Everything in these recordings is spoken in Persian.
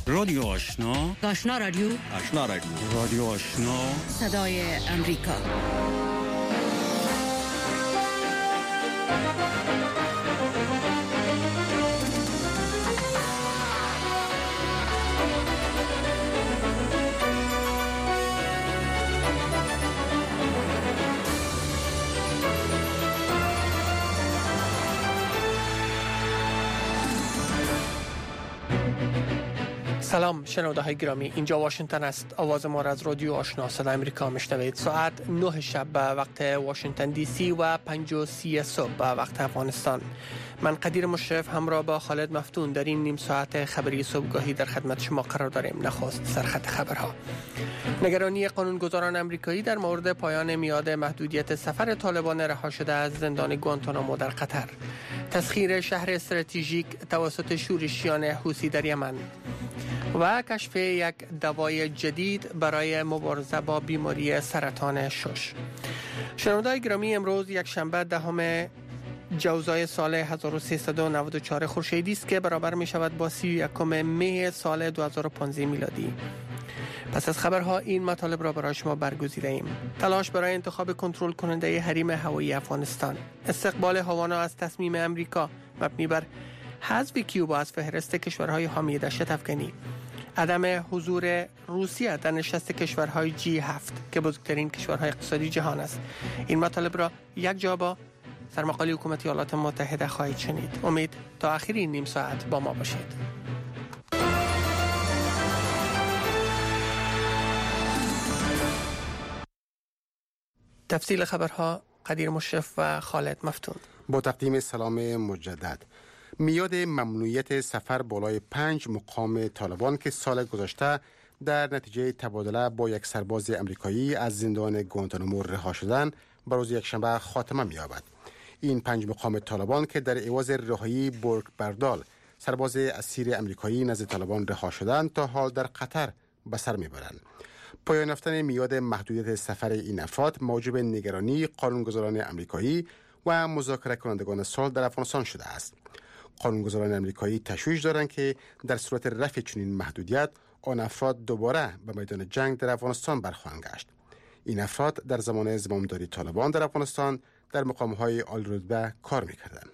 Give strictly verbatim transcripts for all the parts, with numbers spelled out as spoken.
رادیو آشنا، آشنا رادیو، آشنا رادیو، رادیو آشنا، صدای امریکا. سلام شنونده های گرامی، اینجا واشنگتن است. آواز ما را از رادیو آشنا صدای امریکا میشنوید. ساعت نه شب به وقت واشنگتن دی سی و پنج و سی صبح به وقت افغانستان. من قدیر مشرف همراه با خالد مفتون در این نیم ساعت خبری صبحگاهی در خدمت شما قرار داریم. نخست سرخط خبرها. نگرانی قانونگذاران امریکایی در مورد پایان میعاد محدودیت سفر طالبان رها شده از زندان گوانتانامو در قطر. تسخیر شهر استراتژیک توسط شورشیان حوثی در یمن و کشف یک دوای جدید برای مبارزه با بیماری سرطان شش. شنوندگان گرامی، امروز یک شنبه دهم جوزای سال هزار و سیصد و نود و چهار خورشیدی است که برابر می شود با سی و یکم مه سال دو هزار و پانزده میلادی. پس از خبرها این مطالب را برای شما برگزیده ایم. تلاش برای انتخاب کنترل کننده حریم هوایی افغانستان. استقبال هاوانا از تصمیم امریکا مبنی بر حذف کیوبا از فهرست کشورهای حامی دهشت افغانی. عدم حضور روسیه در نشست کشورهای جی هفت که بزرگترین کشورهای اقتصادی جهان است. این مطالب را یک جا با سرمقاله حکومتی ایالات متحده خواهید شنید. امید تا آخر این نیم ساعت با ما باشید. تفصیل خبرها قدیر مشرف و خالد مفتون. با تقدیم سلام مجدد. میاد ممنوعیت سفر بالای پنج مقام طالبان که سال گذشته در نتیجه تبادله با یک سرباز امریکایی از زندان گوانتانامو رها شدن بر روز یکشنبه خاتمه می‌یابد. این پنج مقام طالبان که در عوض رهایی بورگ بردال سرباز اسیر امریکایی نزد طالبان رها شدند تا حال در قطر به سر میبرند. پایان یافتن میاد محدودیت سفر این افراد موجب نگرانی قانونگذاران امریکایی و مذاکره کنندگان صلح در افغانستان شده است. قانونگذاران امریکایی تشویش دارند که در صورت رفع چنین محدودیت آن افراد دوباره به میدان جنگ در افغانستان برخواهند گشت. این افراد در زمان زمامداری طالبان در افغانستان در مقام‌های عالی‌رتبه کار می‌کردند.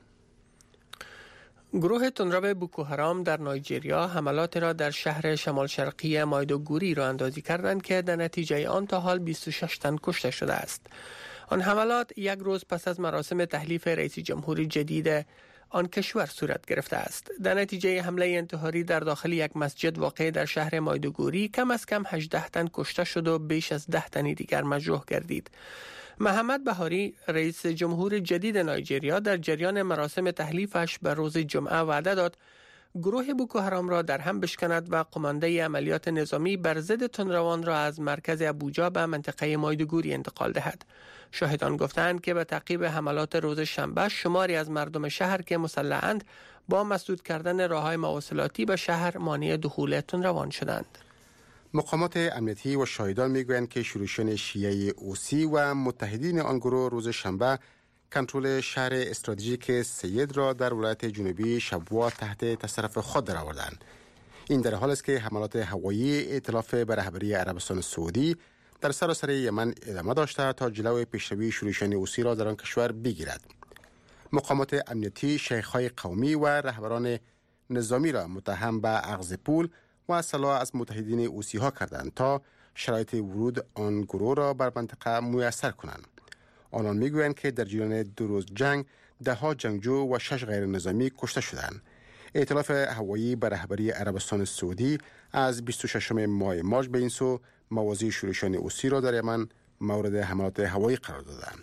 گروه تندرو بوکو حرام در نایجریا حملات را در شهر شمال شرقی مایدوگوری را اندازی کردند که در نتیجه آن تا حال بیست و شش تن کشته شده است. آن حملات یک روز پس از مراسم تحلیف رئیس جمهور جدید آن کشور صورت گرفته است. در نتیجه حمله انتحاری در داخل یک مسجد واقع در شهر مایدوگوری کم از کم هجده تن کشته شد و بیش از ده تن دیگر مجروح گردید. محمد بهاری رئیس جمهور جدید نایجریا در جریان مراسم تحلیفش به روز جمعه وعده داد گروه بوکو حرام را در هم بشکند و قمانده عملیات نظامی بر ضد تندروان را از مرکز ابوجا به منطقه مایدوگوری انتقال دهد. شاهدان گفتند که به تعقیب حملات روز شنبه شماری از مردم شهر که مسلح‌اند با مسدود کردن راه‌های مواصلاتی به شهر مانع دخول تندروان شدند. مقامات امنیتی و شاهدان میگویند که شورشیان شیعه اوسی و متحدین آن گروه روز شنبه کنترل شهر استراتژیک سید را در ولایت جنوبی شبوه تحت تصرف خود درآوردند. این در حالی است که حملات هوایی ائتلاف به رهبری عربستان سعودی در سراسر یمن ادامه داشته تا جلوی پیشروی شورشیان اوسی را در آن کشور بگیرد. مقامات امنیتی شیخ‌های قومی و رهبران نظامی را متهم به اخذ پول و سلاح از متحدین اوسی ها کردند تا شرایط ورود آن گروه را بر منطقه میسر کنند. آنان میگویند که در جریان دو روز جنگ ده ها جنگجو و شش غیر نظامی کشته شدند. ائتلاف هوایی به رهبری عربستان سعودی از بیست و ششم ماه مارس به این سو موازی شورشیان اوسی را در یمن مورد حملات هوایی قرار دادند.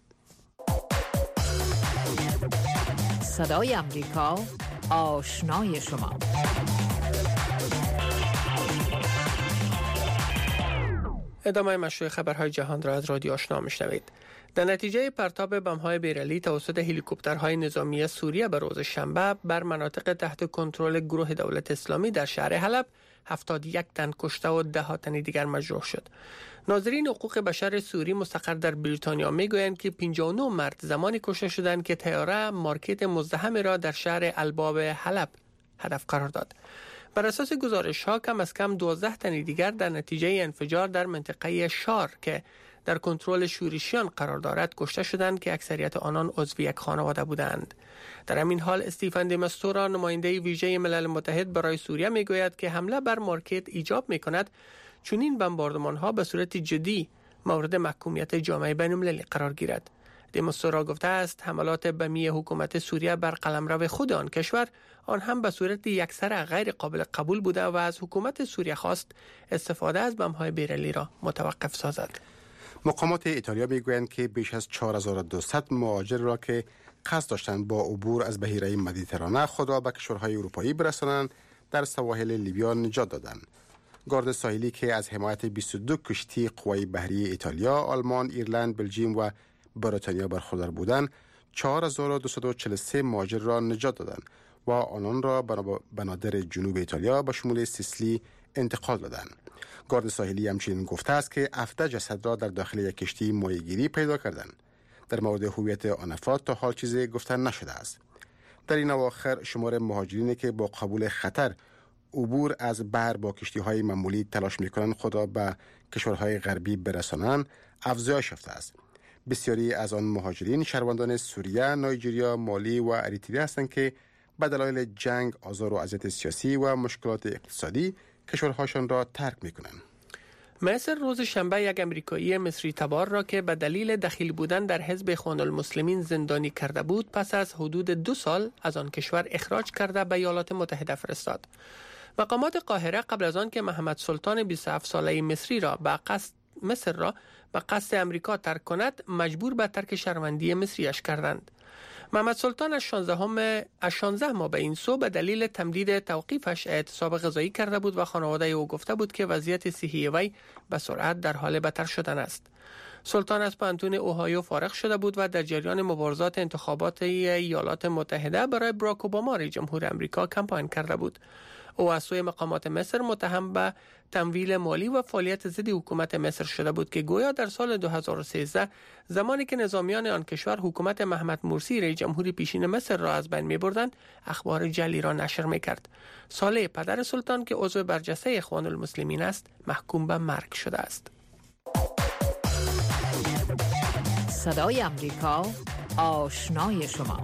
صدای امریکا، آشنای شما. ادامه مشروع خبرهای جهان را از رادیو آشنا میشنوید. در نتیجه پرتاب بمب‌های بیرلی توسط هلیکوپترهای نظامی سوریه به روز شنبه بر مناطق تحت کنترل گروه دولت اسلامی در شهر حلب هفتاد و یک تن کشته و ده تن دیگر مجروح شد. ناظرین حقوق بشر سوری مستقر در بریتانیا میگویند که پنجاه و نه مرد زمانی کشته شدند که طیاره مارکت مزدحم را در شهر الباب حلب هدف قرار داد. بر اساس گزارش ها کم از کم دوازده تن دیگر در نتیجه انفجار در منطقه شار که در کنترل شورشیان قرار دارد کشته شدند که اکثریت آنان عضو یک خانواده بودند. در همین حال استیفن دمستورا نماینده ویژه ملل متحد برای سوریه میگوید که حمله بر مارکت ایجاب میکند چون این بمباردمان ها به صورت جدی مورد محکومیت جامعه بین المللی قرار گیرد. دمستورا گفته است حملات بمی حکومت سوریه بر قلمرو خود آن کشور آن هم به صورت یکسره غیر قابل قبول بوده و از حکومت سوریه خواست استفاده از بم‌های بیرلی را متوقف سازد. مقامات ایتالیا میگویند که بیش از چهار هزار و دویست مهاجر را که قصد داشتند با عبور از بحیره مدیترانه خود را به کشورهای اروپایی برسانند در سواحل لیبیا نجات دادند. گارد ساحلی که از حمایت بیست و دو کشتی قوای بحری ایتالیا، آلمان، ایرلند، بلژیم و بریتانیا برخوردار بودند، چهار هزار و دویست و چهل و سه مهاجر را نجات دادند و آنان را به بنادر جنوب ایتالیا به شمول سیسیلی انتقال دادند. گارد ساحلی همچنین گفته است که هفده جسد را در داخل یک کشتی ماهیگیری پیدا کردند. در مورد هویت آن افراد تا حال چیزی گفته نشده است. در این اواخر شمار مهاجرینی که با قبول خطر عبور از بحر با کشتی‌های معمولی تلاش می‌کنند خود را به کشورهای غربی برسانند افزایش یافته است. بسیاری از آن مهاجرین شهروندان سوریه، نایجریا، مالی و اریتره هستند که به دلایل جنگ، آزار و اذیت سیاسی و مشکلات اقتصادی کشورهاشان را ترک می‌کنند. مصر روز شنبه یک امریکایی مصری تبار را که به دلیل دخیل بودن در حزب اخوان المسلمین زندانی کرده بود پس از حدود دو سال از آن کشور اخراج کرده به ایالات متحده فرستاد. مقامات قاهره قبل از آن که محمد سلطان بیست و هفت ساله مصری را به قصد مصر را به قصد امریکا ترک کند مجبور به ترک شهروندی مصریش کردند. محمد سلطان از شانزده ماه به این سو به دلیل تمدید توقیفش اعتصاب غذایی کرده بود و خانواده او گفته بود که وضعیت صحی وی به سرعت در حال بدتر شدن است. سلطان از پانتون اوهایو فارغ شده بود و در جریان مبارزات انتخابات ایالات متحده برای براک اوباما رئیس جمهور امریکا کمپاین کرده بود. او از سوی مقامات مصر متهم به تمویل مالی و فعالیت ضد حکومت مصر شده بود که گویا در سال دو هزار و سیزده زمانی که نظامیان آن کشور حکومت محمد مرسی رئیس جمهور پیشین مصر را از بین می‌بردند اخبار جعلی را نشر می‌کرد. صالح پدر سلطان که عضو برجسته اخوان المسلمین است محکوم به مرگ شده است. صدای امریکا آشنای شما.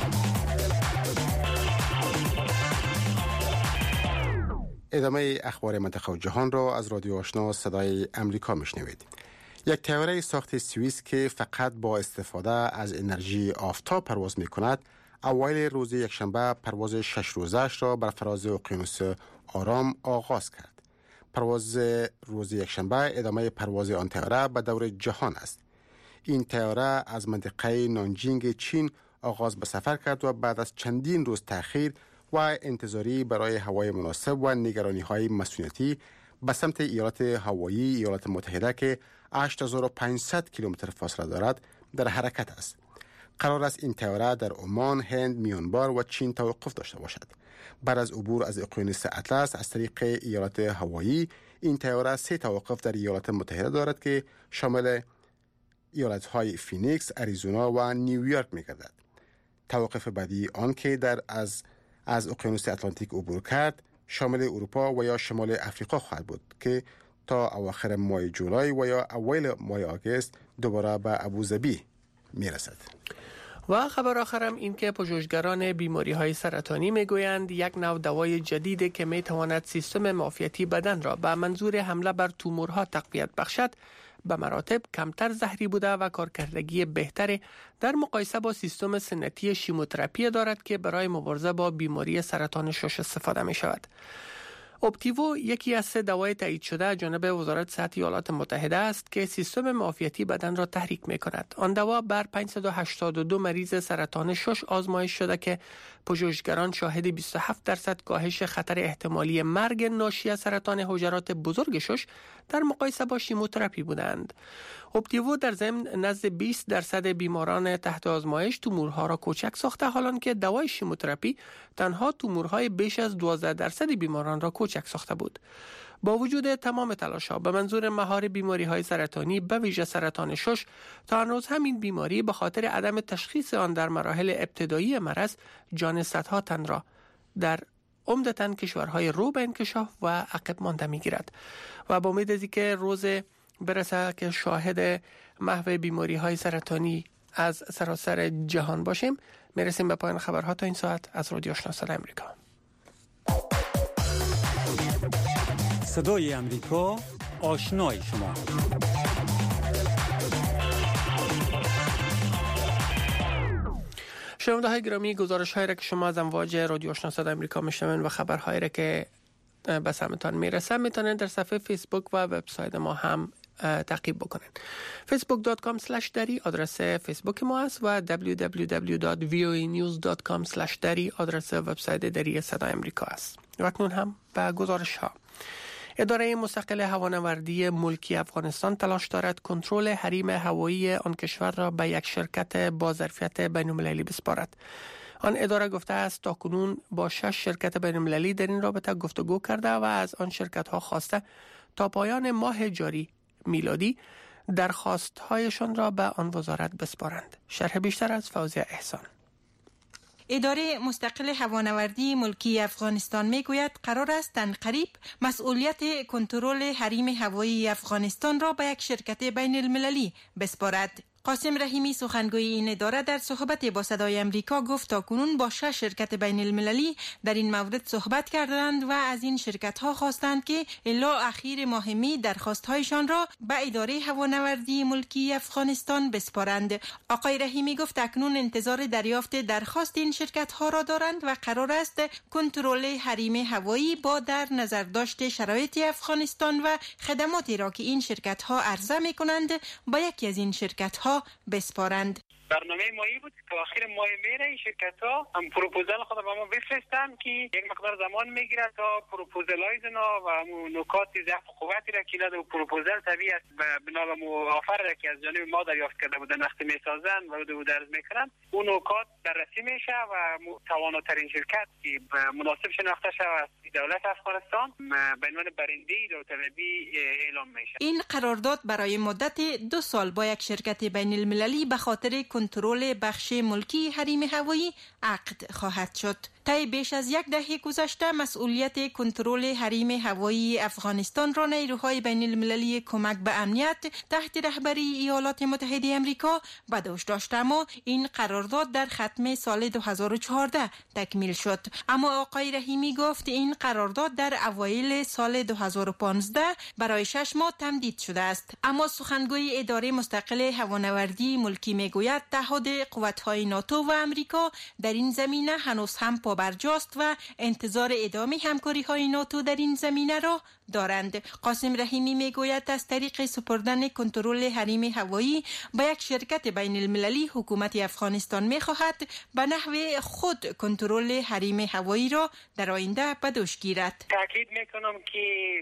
ادامه اخبار منطقه و جهان را از رادیو آشنا صدای امریکا میشنوید. یک طیاره ساخت سوئیس که فقط با استفاده از انرژی آفتاب پرواز می کند، اوایل روز یکشنبه پرواز شش روزش را بر فراز اقیانوس آرام آغاز کرد. پرواز روز یکشنبه ادامه پرواز آن طیاره به دور جهان است. این طیاره از منطقه نانجینگ چین آغاز به سفر کرد و بعد از چندین روز تأخیر و انتظاری برای هوای مناسب و نگرانی‌های مسئولیتی به سمت ایالات هوایی ایالات متحده که هشت هزار و پانصد کیلومتر فاصله دارد در حرکت است. قرار است این طیاره در عمان، هند، میانمار و چین توقف داشته باشد. بعد از عبور از اقیانوس اطلس از طریق ایالات هوایی، این طیاره سه توقف در ایالات متحده دارد که شامل ایالت‌های فینیکس، اریزونا و نیویورک می‌گردد. توقف بعدی آن که در از از اقیانوس اتلانتیک عبور کرد شامل اروپا و یا شمال افریقا خواهد بود که تا اواخر ماه جولای و یا اوایل ماه آگوست دوباره به ابوظبی میرسد. و خبر آخرم این که پژوهشگران بیماری‌های سرطانی میگویند یک نوع دوای جدید که میتواند سیستم معافیتی بدن را به منظور حمله بر تومورها تقویت بخشد به مراتب کمتر زهری بوده و کارکردگی بهتری در مقایسه با سیستم سنتی شیموتراپی دارد که برای مبارزه با بیماری سرطان شش استفاده می شود. اپتیوو یکی از سه دوای تایید شده از جانب وزارت صحت ایالات متحده است که سیستم معافیتی بدن را تحریک می کند. آن دوا بر پانصد و هشتاد و دو مریض سرطان شش آزمایش شده که پژوهشگران شاهد بیست و هفت درصد کاهش خطر احتمالی مرگ ناشی از سرطان حجرات بزرگ شش در مقایسه با شیموتراپی بودند. اپتیوو در ضمن نزد بیست درصد بیماران تحت آزمایش تومورها را کوچک ساخته، حالان که دوای شیموتراپی تنها تومورهای بیش از دوازده درصد بیماران را کوچک ساخته بود. با وجود تمام تلاش‌ها به منظور مهار بیماری‌های سرطانی به ویژه سرطان شش، تا هنوز همین بیماری به خاطر عدم تشخیص آن در مراحل ابتدایی مرض جان صدها تن را در عمدتاً کشورهای رو به انکشاف و عقب مانده میگیرد و با امید از اینکه روز برسه که شاهد محو بیماری های سرطانی از سراسر جهان باشیم، میرسیم به پایان خبرها تا این ساعت. از رادیو آشنا صدای امریکا. صدای امریکا، آشنای شما. شنونده های گرامی، گزارش هایی را که شما از امواج رادیو آشنا صدای امریکا میشنوین و خبرهایی را که به سمتان میرسه میتونید در صفحه فیسبوک و وبسایت ما هم تعقیب بکنین. فیسبوک دات کام اسلش دری آدرس فیسبوک ما است و دبلیو دبلیو دبلیو دات وی او ای نیوز دات کام اسلش دری آدرس وبسایت دری صدای امریکا است. و اکنون هم به گزارش ها. اداره مستقل هوانوردی ملکی افغانستان تلاش دارد کنترل حریم هوایی آن کشور را به یک شرکت با ظرفیت بین‌المللی بسپارد. آن اداره گفته است تاکنون با شش شرکت بین‌المللی در این رابطه گفتگو کرده و از آن شرکت ها خواسته تا پایان ماه جاری میلادی درخواست‌هایشان را به آن وزارت بسپارند. شرح بیشتر از فوزیه احسان. اداره مستقل هوانوردی ملکی افغانستان میگوید قرار است عنقریب مسئولیت کنترل حریم هوایی افغانستان را به یک شرکت بین المللی بسپارد. قاسم رحیمی سخنگوی این اداره در صحبت با صدای امریکا گفت تاکنون با شش شرکت بین المللی در این مورد صحبت کردند و از این شرکت ها خواستند که الا اخیر ماه می درخواست هایشان را به اداره هوانوردی ملکی افغانستان بسپارند. آقای رحیمی گفت اکنون انتظار دریافت درخواست این شرکت ها را دارند و قرار است کنترل حریم هوایی با در نظر داشت شرایط افغانستان و خدماتی را که این شرکت ها عرضه می کنند با یکی از این شرکت ها بسپارند. برنامه مایی بود که آخر ماه میره این شرکت ها هم پروپوزال خود به ما بفرستن که یک مقدار زمان میگیره تا پروپوزال های زنا و نکات ضعف قوتی را که دو پروپوزال طبیعی است بنا به آفر را که از جانب ما دریافت کرده بودن وقتی میسازن و دو درز میکنن اون نکات بررسی میشه و تواناترین شرکت که مناسب شناخته شود دولت افغانستان به عنوان برنده داوطلبی اعلام میشه. این قرارداد برای مدت دو سال با یک شرکت بین المللی به خاطر کنترل بخش ملکی حریم هوایی عقد خواهد شد. طی بیش از یک دهه گذشته مسئولیت کنترل حریم هوایی افغانستان را نیروهای بین المللی کمک به امنیت تحت رهبری ایالات متحده آمریکا به دوش داشت، اما این قرارداد در ختم سال دو هزار و چهارده تکمیل شد. اما آقای رحیمی گفت این قرارداد در اوایل سال دو هزار و پانزده برای شش ماه تمدید شده است. اما سخنگوی اداره مستقل هوانوردی ملکی میگوید اتحاد قوت‌های ناتو و آمریکا در این زمینه هنوز هم پابرجاست و انتظار ادامه همکاری‌های ناتو در این زمینه را دارند. قاسم رحیمی میگوید از طریق سپردن کنترل حریم هوایی به یک شرکت بین المللی حکومت افغانستان میخواهد به نحو خود کنترل حریم هوایی را در آینده به دوش گیرد. تاکید میکنم که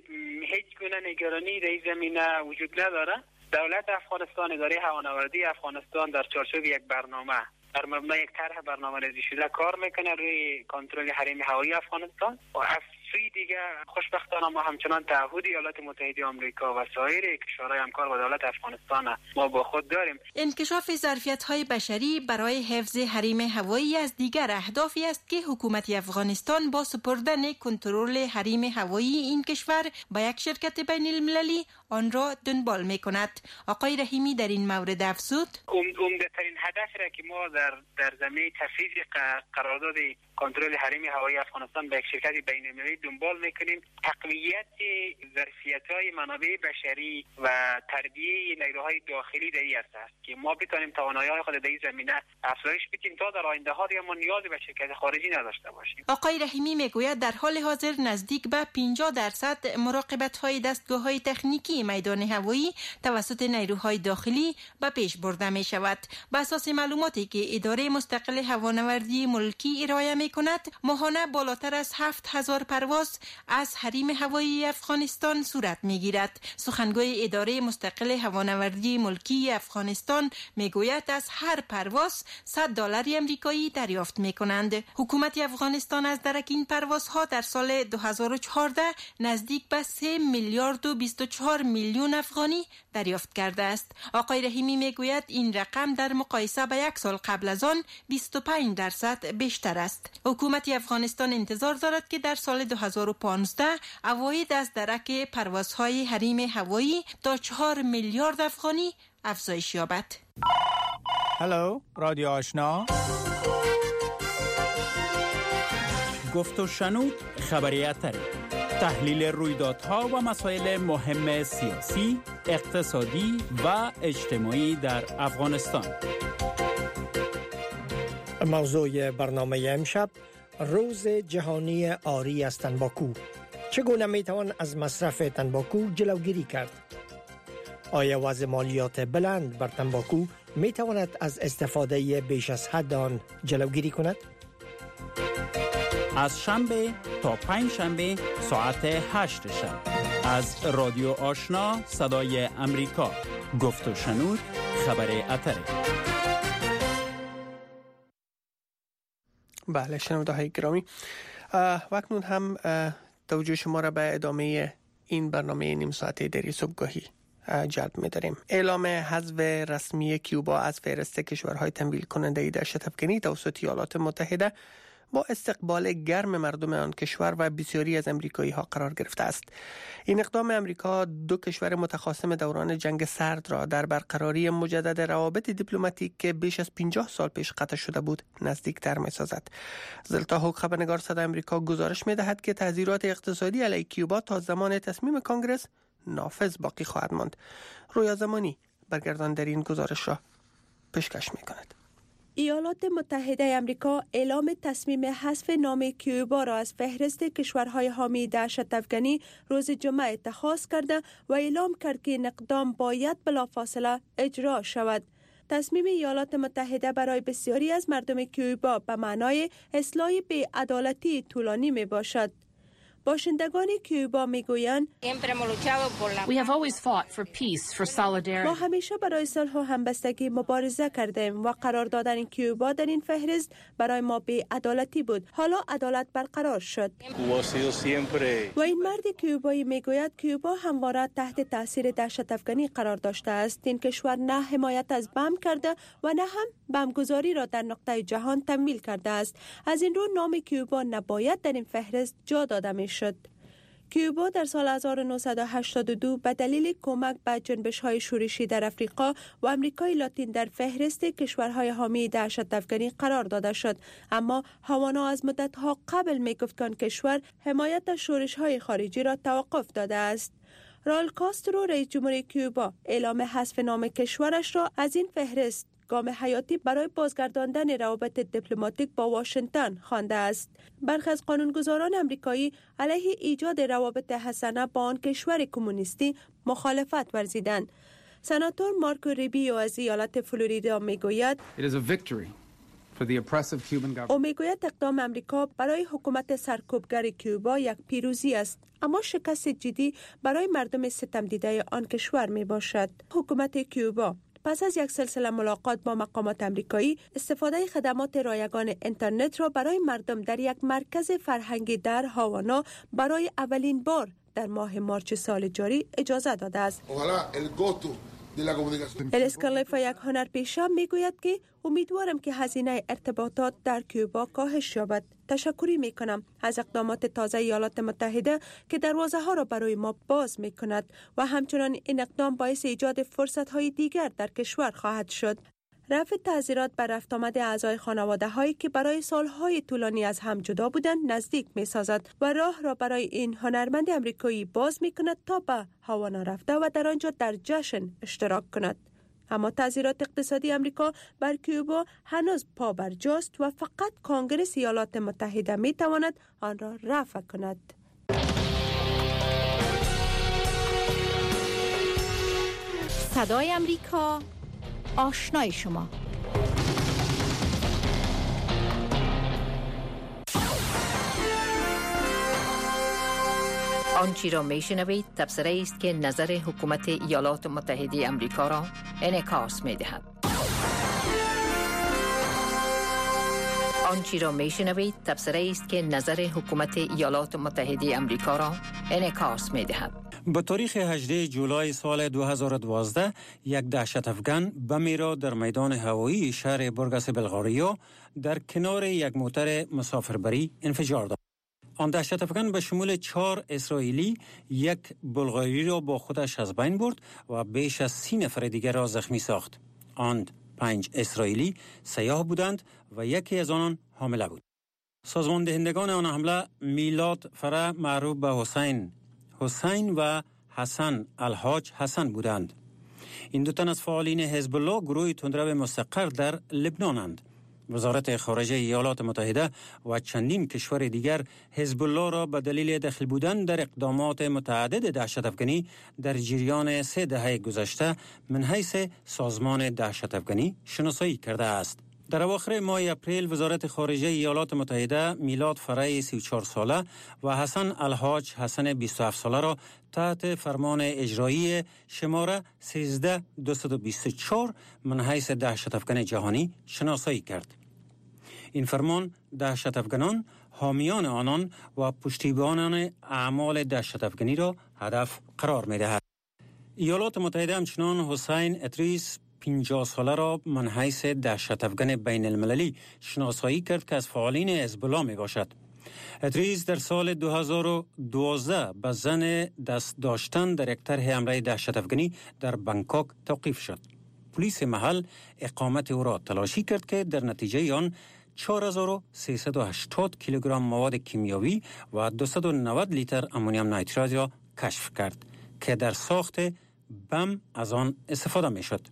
هیچ گونه نگرانی در این زمینه وجود نداره. دولت افغانستان، اداره هوانوردی افغانستان در چارچوب یک برنامه در مبنای یک طرح برنامه‌ریزی شده کار میکنه روی کنترل حریم هوایی افغانستان و از سوی دیگه خوشبختانه ما همچنان تعهد ایالات متحده آمریکا و سایر کشورهای همکار با دولت افغانستان ما با خود داریم. انکشاف ظرفیت‌های بشری برای حفظ حریم هوایی از دیگر اهدافی است که حکومت افغانستان با سپردن کنترل حریم هوایی این کشور به یک شرکت بین المللی آن را دنبال می‌کند. آقای رحیمی در این مورد افزود عمده‌ترین هدفی را که ما در در زمینه تفویض قرارداد کنترل حریم هوایی افغانستان به یک شرکت بین المللی دنبال میکنیم تقویت ظرفیت‌های منابع بشری و تربیه نیروهای داخلی در این است که ما بتونیم توانایی‌های خود در این زمینه افزایش بدیم تا در آینده ها ما نیاز به شرکت خارجی نداشته باشیم. آقای رحیمی میگوید در حال حاضر نزدیک به پنجاه درصد مراقبت‌های دستگاه‌های تکنیکی میدان هوایی توسط نیروهای داخلی به پیش برده می شود. بر اساس معلوماتی که اداره مستقل هوانوردی ملکی ارائه می کند، ماهانه بالاتر از هفت هزار پرواز از حریم هوایی افغانستان صورت می گیرد. سخنگوی اداره مستقل هوانوردی ملکی افغانستان می گوید از هر پرواز صد دلار آمریکایی دریافت می کنند. حکومت افغانستان از درک این پروازها در سال دو هزار و چهارده نزدیک به سه میلیارد و بیست و چهار میلیون افغانی دریافت کرده است. آقای رحیمی می گوید این رقم در مقایسه با یک سال قبل از آن بیست و پنج درصد بیشتر است. حکومت افغانستان انتظار دارد که در سال دو هزار و پانزده عواید از درک پروازهای حریم هوایی تا چهار میلیارد افغانی افزایش یابد. هلو رادیو آشنا، گفت و شنود خبریت تحلیل رویدادها و مسائل مهم سیاسی، اقتصادی و اجتماعی در افغانستان. موضوع برنامه امشب روز جهانی عاری از تنباکو. چگونه میتوان از مصرف تنباکو جلوگیری کرد؟ آیا وضع مالیات بلند بر تنباکو میتواند از استفاده بیش از حد آن جلوگیری کند؟ از شنبه تا پنج شنبه ساعت هشت شب از رادیو آشنا صدای امریکا، گفت و شنود خبر اتره. بله شنونده های گرامی، وقتون هم توجه شما را به ادامه این برنامه نیم ساعته دری صبحگاهی جلب می داریم. اعلام حذف رسمی کیوبا از فهرست کشورهای تمویل کننده دهشت افکنی توسط ایالات متحده با استقبال گرم مردم آن کشور و بسیاری از امریکایی ها قرار گرفته است. این اقدام امریکا دو کشور متخاصم دوران جنگ سرد را در برقراری مجدد روابط دیپلماتیک که بیش از پنجاه سال پیش قطع شده بود نزدیکتر می سازد. زلتا هوک، خبرنگار صدای امریکا، گزارش می دهد که تحذیرات اقتصادی علیه کیوبا تا زمان تصمیم کنگره نافذ باقی خواهد ماند. رویا زمانی برگردان در این گزارش را پیشکش می کند. ایالات متحده آمریکا اعلام تصمیم حذف نام کیوبا را از فهرست کشورهای حامی دهشت افکنی روز جمعه اتخاذ کرده و اعلام کرد که این اقدام باید بلافاصله اجرا شود. تصمیم ایالات متحده برای بسیاری از مردم کیوبا به معنای اصلاح بی‌عدالتی طولانی می باشد. باشندگان کیوبا میگویند ما همیشه برای صلح و همبستگی مبارزه کردیم و قرار دادن کیوبا در این فهرست برای ما بی‌عدالتی بود. حالا عدالت برقرار شد. و این مرد کیوبایی میگوید کیوبا همواره تحت تاثیر دهشت افکنی قرار داشته است. این کشور نه حمایت از بم کرده و نه هم بمگذاری را در نقطه جهان تمویل کرده است. از این رو نام کیوبا نباید در این فهرست جا داده می شد. کیوبا در سال هزار و نهصد و هشتاد و دو به دلیل کمک به جنبش‌های شورشی در افریقا و آمریکای لاتین در فهرست کشورهای حامی دهشت افکنی قرار داده شد، اما هاوانا از مدت‌ها قبل می‌گفت که آن کشور حمایت از شورش‌های خارجی را توقف داده است. رال کاسترو، رئیس جمهوری کیوبا، اعلام حذف نام کشورش را از این فهرست گام حیاتی برای بازگرداندن روابط دیپلماتیک با واشنگتن خوانده است. برخی از قانونگذاران آمریکایی علیه ایجاد روابط حسنه با آن کشور کمونیستی مخالفت ورزیدند. سناتور مارکو ریبیو از ایالت فلوریدا میگوید او میگوید اقدام امریکا برای حکومت سرکوبگر کیوبا یک پیروزی است، اما شکست جدی برای مردم ستم دیده آن کشور می باشد. حکومت کیوبا پس از یک سلسله ملاقات با مقامات آمریکایی استفاده خدمات رایگان اینترنت را برای مردم در یک مرکز فرهنگی در هاوانا برای اولین بار در ماه مارچ سال جاری اجازه داده است. الاسکالیفا، یک هنرپیشه، میگوید که امیدوارم که هزینه ارتباطات در کیوبا کاهش یابد. تشکری میکنم از اقدامات تازه ایالات متحده که دروازه ها را برای ما باز میکند و همچنان این اقدام باعث ایجاد فرصت های دیگر در کشور خواهد شد. رفع تعزیرات بر رفت آمد اعضای خانواده هایی که برای سالهای طولانی از هم جدا بودند نزدیک می سازد و راه را برای این هنرمند امریکایی باز می کند تا به هاوانا رفته و در آنجا در جشن اشتراک کند. اما تعزیرات اقتصادی امریکا بر کیوبا هنوز پا بر جاست و فقط کنگره ایالات متحده می تواند آن را رفع کند. صدای امریکا، آشنای شما. آنچه را میشنوید تبصره است که نظر حکومت ایالات متحده آمریکا را انعکاس می‌دهد. آنچه را میشنوید تبصره است که نظر حکومت ایالات متحده آمریکا را انعکاس می‌دهد. به تاریخ هجدهم جولای سال دو هزار و دوازده یک دهشت افغان بمی را در میدان هوایی شهر برگاس بلغاریا در کنار یک موتر مسافربری انفجار داد. آن دهشت افغان به شمول چهار اسرائیلی، یک بلغاری را با خودش از بین برد و بیش از سی نفر دیگر را زخمی ساخت. آن پنج اسرائیلی سیاه بودند و یکی از آنان حامله بود. سازمان دهندگان آن حمله میلاد فره معروف به حسین حسین و حسن الحاج حسن بودند. این دو تن از فعالین حزب الله گروه تندرو مستقر در لبنانند. وزارت خارجه ایالات متحده و چندین کشور دیگر حزب الله را به دلیل دخیل بودن در اقدامات متعدد دهشت افغانی در جریان سه دهه گذشته من حیث سازمان دهشت افغانی شناسایی کرده است. در اواخر ماه اپریل وزارت خارجه ایالات متحده میلاد فره سی و چهار ساله و حسن الحاج حسن بیست و هفت ساله را تحت فرمان اجرایی شماره سیزده هزار دویست و بیست و چهار من حیث دهشت افغان جهانی شناسایی کرد. این فرمان دهشت افغانان، حامیان آنان و پشتیبانان اعمال دهشت افغانی را هدف قرار می دهد. ایالات متحده همچنان حسین ادریس پنجاه ساله را من حیث دهشت افغان بین المللی شناسایی کرد که از فعالین حزب الله می باشد. ادریس در سال دو هزار و دوازده به زن دست داشتن در یک طرح حمله دهشت افغانی در بانکوک توقیف شد. پلیس محل اقامت او را تلاشی کرد که در نتیجه آن چهار هزار و سیصد و هشتاد کیلوگرم مواد کیمیایی و دویست و نود لیتر امونیوم نیترات را کشف کرد که در ساخت بم از آن استفاده می شد.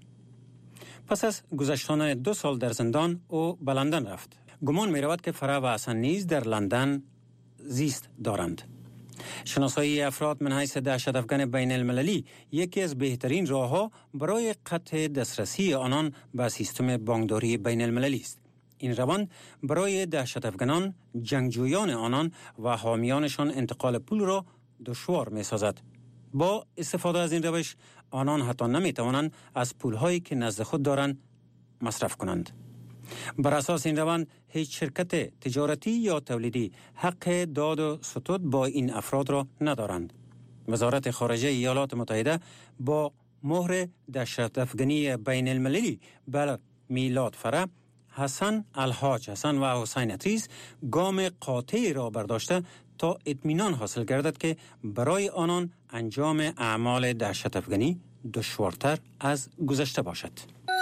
پس از گذشتن دو سال در زندان او به لندن رفت. گمان می رود که فره و حسن نیز در لندن زیست دارند. شناسایی افراد من حیث دهشت افغان بین المللی یکی از بهترین راه‌ها برای قطع دسترسی آنان به سیستم بانکداری بین المللی است. این روند برای دهشت افغانان، جنگجویان آنان و حامیانشان انتقال پول را دشوار می سازد. با استفاده از این روش آنان حتی نمی توانند از پولهایی که نزد خود دارند مصرف کنند. بر اساس این روند هیچ شرکت تجارتی یا تولیدی حق داد و ستود با این افراد را ندارند. وزارت خارجه ایالات متحده با مهر دهشت افغانی بین المللی بر میلاد فره، حسن الحاج حسن و حسین ادریس گام قاطعی را برداشته تا اطمینان حاصل گردد که برای آنان انجام اعمال دهشت افغانی دشوارتر از گذشته باشد.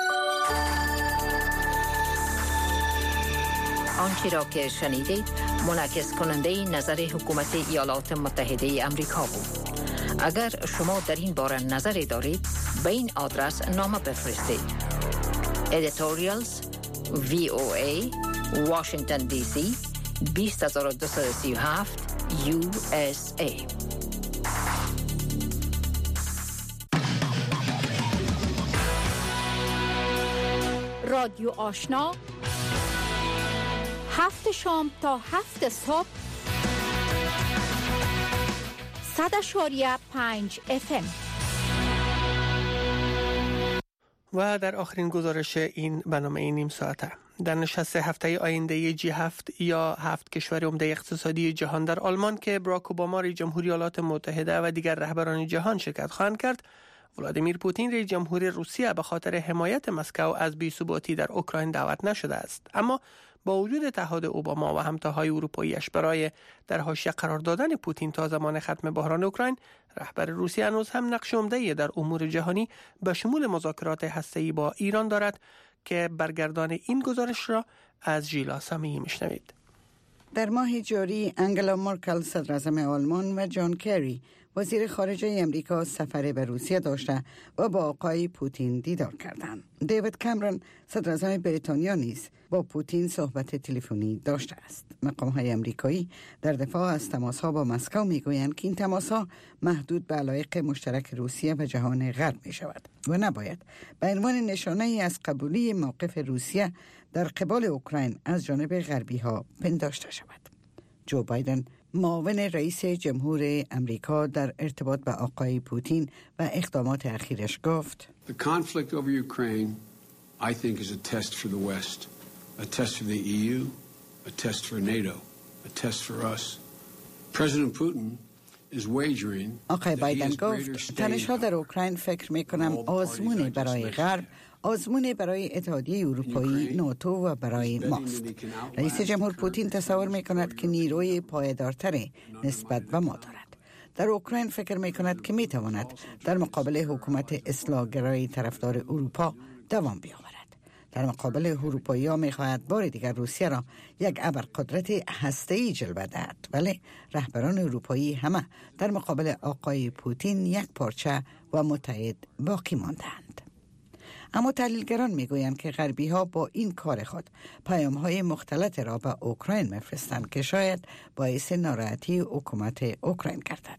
آنچه را که شنیدید منعکس کننده نظر حکومت ایالات متحده امریکا بود. اگر شما در این باره نظری دارید به این آدرس نامه بفرستید. Editorials وی او ای Washington دی سی بیست هزار و دویست و سی و هفت یو اس ای. رادیو آشنا هفت شام تا هفت صبح صد اشاریه پنج اف ام. و در آخرین گزارش این برنامه این نیم ساعته، در نشست هفته آینده جی هفت یا هفت کشور عمده اقتصادی جهان در آلمان که باراک اوباما رئیس جمهوری ایالات متحده و دیگر رهبران جهان شرکت خواهند کرد، ولادیمیر پوتین رئیس جمهوری روسیه به خاطر حمایت مسکو از بی‌ثباتی در اوکراین دعوت نشده است. اما با وجود تعهد اوباما و همتاهای اروپاییش برای در حاشیه قرار دادن پوتین تا زمان ختم بحران اوکراین، رهبر روسیه هنوز هم نقش عمده‌ای در امور جهانی به شمول مذاکرات هسته‌ای با ایران دارد که برگردان این گزارش را از ژیلا سمیعی میشنوید. در ماه جاری انگلا مارکل صدراعظم آلمان و جان کری وزیر خارجه امریکا سفر به روسیه داشته و با آقای پوتین دیدار کردند. دیوید کامرون صدراعظم بریتانیا نیز با پوتین صحبت تلفنی داشته است. مقام‌های امریکایی در دفاع از تماس‌ها با مسکو می‌گویند که این تماس‌ها محدود به علایق مشترک روسیه و جهان غرب می‌شود و نباید به عنوان نشانه‌ای از قبولی موقف روسیه در قبال اوکراین از جانب غربی‌ها پنداشته شود. جو بایدن معاون رئیس جمهور امریکا در ارتباط با آقای پوتین و اقدامات اخیرش گفت: The conflict over Ukraine, I think, is a test for the West, a test for the E U, a test for NATO, a test for us. President Putin آقای بایدن گفت تنش‌ها در اوکراین فکر می‌کنم آزمون برای غرب، آزمون برای اتحادیه اروپایی، ناتو و برای ماست. رئیس جمهور پوتین تصور می‌کند که نیروی پایدارتری نسبت به ما دارد. در اوکراین فکر می‌کند که می‌تواند در مقابل حکومت اصلاح‌گرای طرفدار اروپا دوام بیاورد. در مقابل اروپایی‌ها می‌خواهد بار دیگر روسیه را یک ابرقدرت هسته‌ای جلوه دهد، ولی رهبران اروپایی همه در مقابل آقای پوتین یک پارچه و متحد باقی ماندند. اما تحلیلگران میگویند که غربی‌ها با این کار خود پیام‌های مختلط را به اوکراین می‌فرستند که شاید باعث ناراحتی حکومت اوکراین گردد.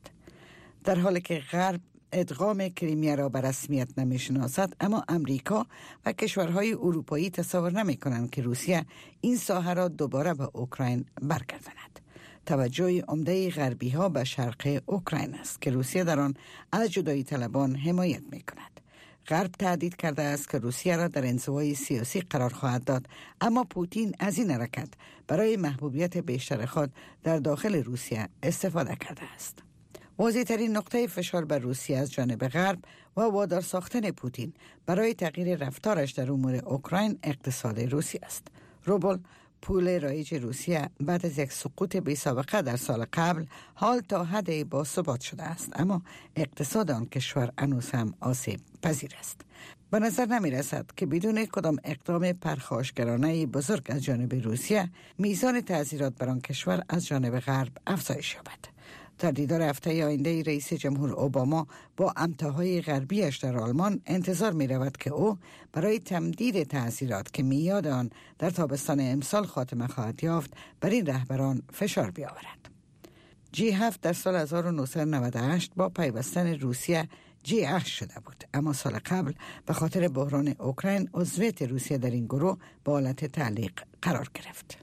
در حالی که غرب ادغام کریمیا را به رسمیت نمی‌شناسد، اما امریکا و کشورهای اروپایی تصور نمی‌کنند که روسیه این ساحه را دوباره به اوکراین برگرداند. توجه عمده غربی‌ها به شرق اوکراین است که روسیه در آن از جدایی طلبان حمایت می‌کند. غرب تهدید کرده است که روسیه را در انزوای سیاسی قرار خواهد داد، اما پوتین از این حرکت برای محبوبیت بیشتر خود در داخل روسیه استفاده کرده است. واضح ترین نقطه فشار بر روسیه از جانب غرب و وادار ساختن پوتین برای تغییر رفتارش در امور اوکراین اقتصاد روسیه است. روبل، پول رایج روسیه بعد از یک سقوط بی سابقه در سال قبل حال تا حدی باثبات شده است، اما اقتصاد آن کشور هنوز هم آسیب پذیر است. به نظر نمی رسد که بدون کدام اقدام پرخاشگرانه بزرگ از جانب روسیه میزان تعزیرات بر آن کشور از جانب غرب افزایش یابد. در دیدار هفته آینده رئیس جمهور اوباما با امتاهای غربیش در آلمان انتظار می رود که او برای تمدید تأثیرات که میاد آن در تابستان امسال خاتمه خواهد یافت بر این رهبران فشار بیاورد. جی هفت در سال هزار و نهصد و نود و هشت با پیوستن روسیه جی هشت شده بود، اما سال قبل به خاطر بحران اوکراین عضویت روسیه در این گروه با حالت تعلیق قرار گرفت.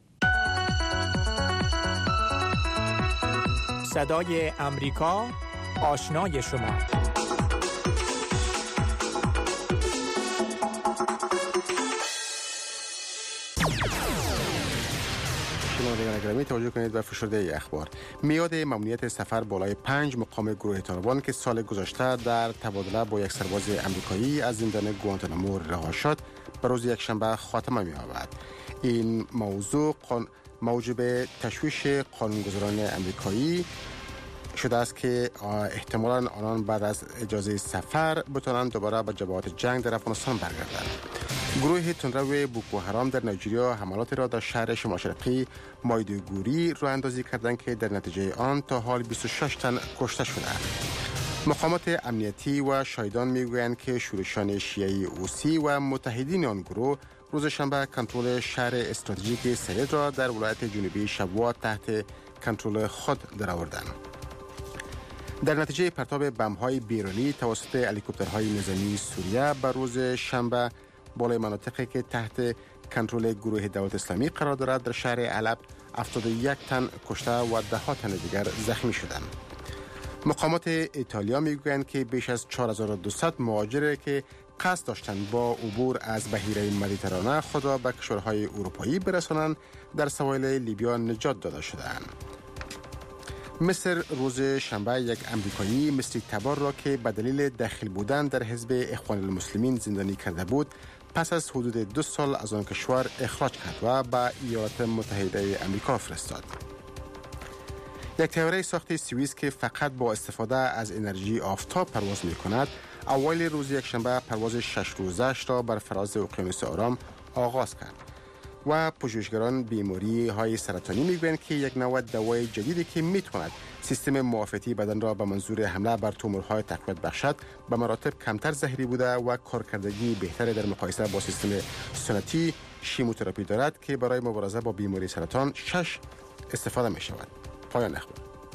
صدای امریکا، آشنای شما. شنوندگان گرامی توجه کنید به فشرده اخبار. میاد ممنوعیت سفر بالای پنج مقام گروه طالبان که سال گذشته در تبادله با یک سرباز امریکایی از زندان گوانتانامو رها شد به روز یکشنبه خاتمه می‌یابد. این موضوع قان... موجب تشویش قانونگذاران امریکایی شده است که احتمالاً آنان بعد از اجازه سفر بتوانند دوباره به جبهات جنگ در افغانستان برگردند. گروه تندرو بوکو حرام در نایجریا حملاتی را در شهر شمال شرقی مایدوگوری راه اندازی کردند که در نتیجه آن تا حال بیست و شش تن کشته شدند. مقامات امنیتی و شاهدان میگویند که شورشان شیعی اوسی و متحدین آن گروه روز شنبه کنترل شهر استراتژیک سید را در ولایت جنوبی شبوه تحت کنترل خود درآوردند. در نتیجه پرتاب بمب‌های بیرونی توسط هلیکوپترهای نظامی سوریه بر روز شنبه بالای مناطقی که تحت کنترل گروه دولت اسلامی قرار دارد در شهر علب هفتاد و یک تن کشته و ده ها تن دیگر زخمی شدند. مقامات ایتالیا میگویند که بیش از چهار هزار و دویست مهاجر که قصد داشتند با عبور از بحیره مدیترانه خود را به کشورهای اروپایی برسانند در سواحل لیبیا نجات داده شدند. مصر روز شنبه یک امریکایی مصری تبار را که به دلیل داخل بودن در حزب اخوان المسلمین زندانی کرده بود پس از حدود دو سال از آن کشور اخراج کرد و به ایالات متحده آمریکا فرستاد. یک طیاره ساخت سوئیس که فقط با استفاده از انرژی آفتاب پرواز می کند اوایل روز یکشنبه پرواز شش روزش را بر فراز اقیانوس آرام آغاز کرد و پژوهشگران بیماری های سرطانی میگویند که یک نوع دوای جدیدی که میتواند سیستم معافیتی بدن را به منظور حمله بر تومورهای تقویت بخشد به مراتب کمتر زهری بوده و کارکردگی بهتری در مقایسه با سیستم سنتی شیموتراپی دارد که برای مبارزه با بیماری سرطان شش استفاده می شود. پایان اخبار.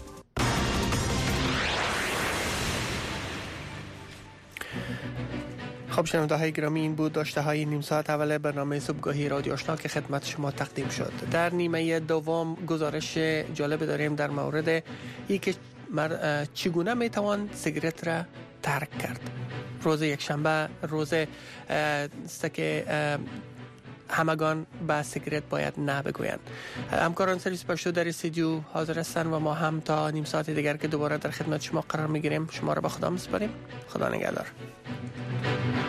خب شنونده های گرامی، این بود داشته های نیم ساعت اول برنامه صبحگاهی رادیو آشنا که خدمت شما تقدیم شد. در نیمه دوم گزارش جالب داریم در مورد اینکه چگونه میتوان سیگارت را ترک کرد. روز یکشنبه روز است که همگان به سیگرت باید نه بگویند. همکاران سرویس پشتو در استودیو حاضر هستند و ما هم تا نیم ساعت دیگر که دوباره در خدمت شما قرار میگیریم شما را به خدا میسپاریم. خدا نگهدار.